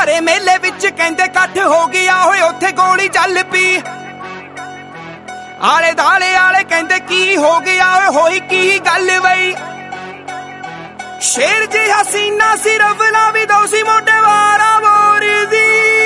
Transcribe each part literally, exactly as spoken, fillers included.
भरे मेले विच कहंदे कट्ठ हो गया होए उत्थे गोली चल पी आले दाले आले कहंदे की हो गया होए होई की गल बई शेर जी हसीना सिर्फ ना भी दो सी मोटे वारा बोर दी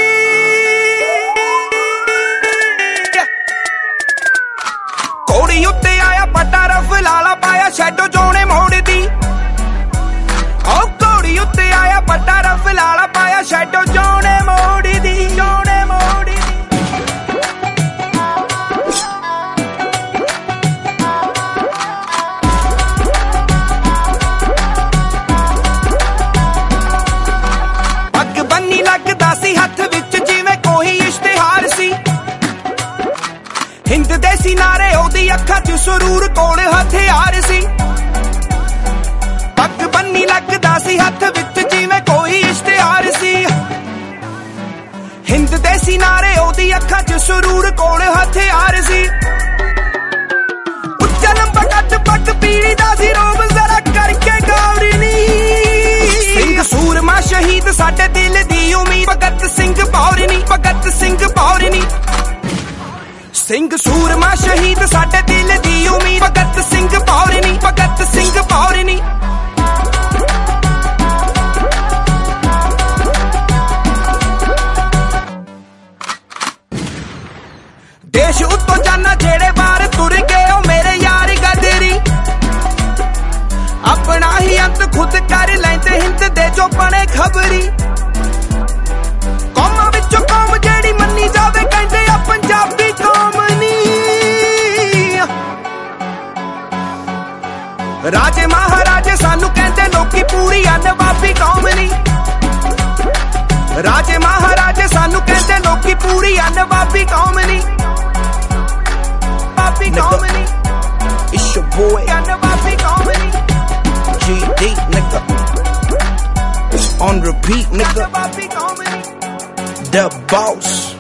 कोड़ी उत्ते आया पट्टा रफ लाला पाया शैडो जोने मोड़ दी ओ कोड़ी उत्ते आया पट्टा रफ लाला पाया शैडो जोने मोड़ दी जोने मोड़ दी पग बन्नी लगदा सी हथ विच जिवें कोई इश्तिहार सी हिंद देसी नारे ओदी अखां च सुरूर कोल हथियार सी पग बन्नी लगदा सी हथ विच जिवें कोई इश्तिहार सी हिंद देसी नारे ओदी अखां च सुरूर कोल हथियार सी उच्चा लंबा कद पग पीड़ी दा सी रोब जरा करके गौरी नी सिंह सूरमा शहीद साडे दिल दी उम्मीद भगत सिंह भौरनी भगत सिंह भौरनी सिंह सूरमा शहीद साडे दिल दी उम्मीद भगत सिंह भौरनी भगत सिंह भौरनी देश उत्तों जाना जेड़े बार तुर गए ओ मेरे यार गदरी अपना ही अंत खुद कर लेंदे हिंद दे जो बने खबरी कौमां विचों कौम जेड़ी मन्नी जावे कहंदे आ पंजाबी कौम नी राजे महाराजे सानू कहंदे लोकी पूरी आ नवाबी कौम नी राजे महाराजे सानू कहंदे लोकी पूरी आ नवाबी कौम नी नवाबी It's your boy आ नवाबी कौम नी G D nigga on repeat nigga नवाबी कौम नी the boss